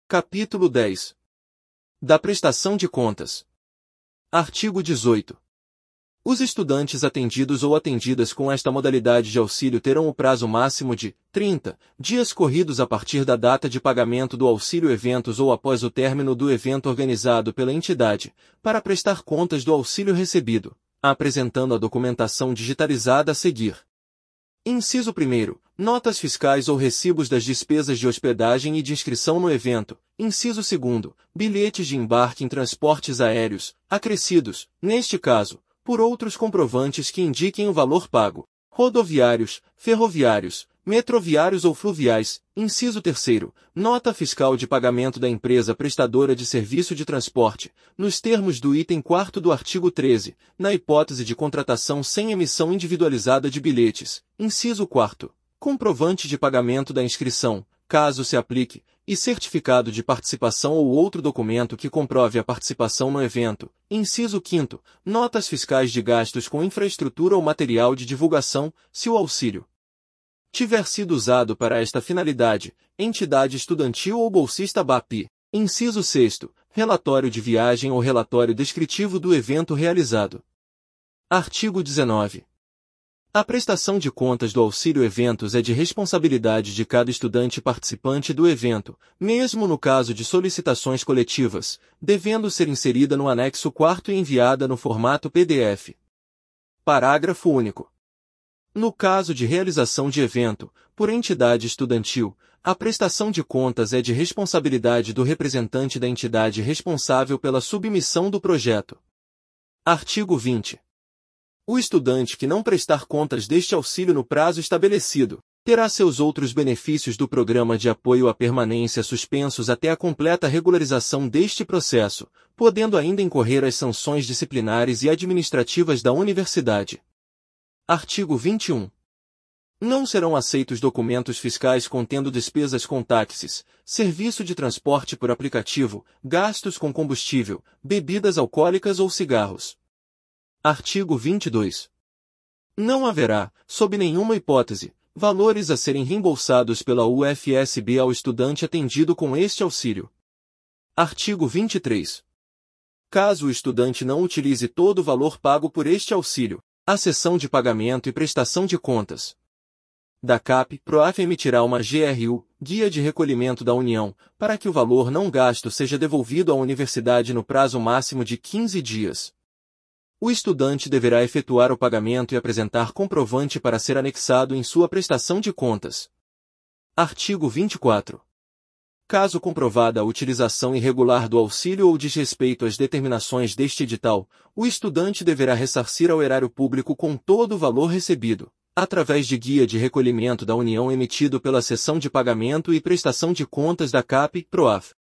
Capítulo 10. Da prestação de contas. Artigo 18. Os estudantes atendidos ou atendidas com esta modalidade de auxílio terão o prazo máximo de 30 dias corridos a partir da data de pagamento do auxílio eventos ou após o término do evento organizado pela entidade, para prestar contas do auxílio recebido, apresentando a documentação digitalizada a seguir. Inciso 1º. Notas fiscais ou recibos das despesas de hospedagem e de inscrição no evento. Inciso 2º. Bilhetes de embarque em transportes aéreos, acrescidos, neste caso, por outros comprovantes que indiquem o valor pago. Rodoviários, ferroviários, metroviários ou fluviais. Inciso 3º. Nota fiscal de pagamento da empresa prestadora de serviço de transporte, nos termos do item 4º do artigo 13, na hipótese de contratação sem emissão individualizada de bilhetes. Inciso 4º. Comprovante de pagamento da inscrição, caso se aplique, e certificado de participação ou outro documento que comprove a participação no evento. Inciso 5º. Notas fiscais de gastos com infraestrutura ou material de divulgação, se o auxílio tiver sido usado para esta finalidade, entidade estudantil ou bolsista BAPI. Inciso 6º. Relatório de viagem ou relatório descritivo do evento realizado. Artigo 19. A prestação de contas do auxílio eventos é de responsabilidade de cada estudante participante do evento, mesmo no caso de solicitações coletivas, devendo ser inserida no anexo 4º e enviada no formato PDF. Parágrafo único. No caso de realização de evento, por entidade estudantil, a prestação de contas é de responsabilidade do representante da entidade responsável pela submissão do projeto. Artigo 20. O estudante que não prestar contas deste auxílio no prazo estabelecido, terá seus outros benefícios do programa de apoio à permanência suspensos até a completa regularização deste processo, podendo ainda incorrer as sanções disciplinares e administrativas da universidade. Artigo 21. Não serão aceitos documentos fiscais contendo despesas com táxis, serviço de transporte por aplicativo, gastos com combustível, bebidas alcoólicas ou cigarros. Artigo 22. Não haverá, sob nenhuma hipótese, valores a serem reembolsados pela UFSB ao estudante atendido com este auxílio. Artigo 23. Caso o estudante não utilize todo o valor pago por este auxílio, a seção de pagamento e prestação de contas da CAPE-PROAF emitirá uma GRU, Guia de Recolhimento da União, para que o valor não gasto seja devolvido à universidade no prazo máximo de 15 dias. O estudante deverá efetuar o pagamento e apresentar comprovante para ser anexado em sua prestação de contas. Artigo 24. Caso comprovada a utilização irregular do auxílio ou desrespeito às determinações deste edital, o estudante deverá ressarcir ao erário público com todo o valor recebido, através de guia de recolhimento da União emitido pela seção de pagamento e prestação de contas da CAPE-PROAF.